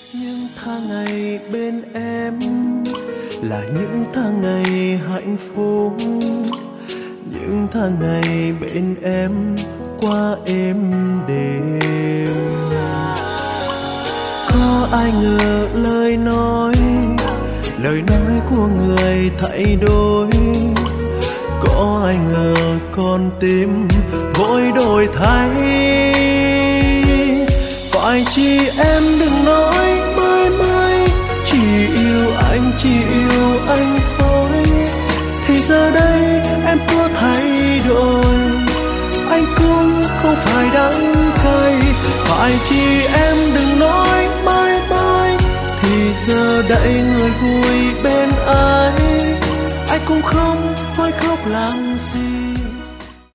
Những tháng ngày bên em là những tháng ngày hạnh phúc, những tháng ngày bên em qua êm đềm. Có ai ngờ lời nói của người thay đổi, có ai ngờ con tim vội đổi thay. Phải chi em đừng nói mãi mãi chỉ yêu anh thôi, thì giờ đây em có thay đổi, anh cũng không phải đắng cay. Phải chi em đừng nói mãi mãi, thì giờ đây người vui bên ai, anh cũng không phải khóc làm gì.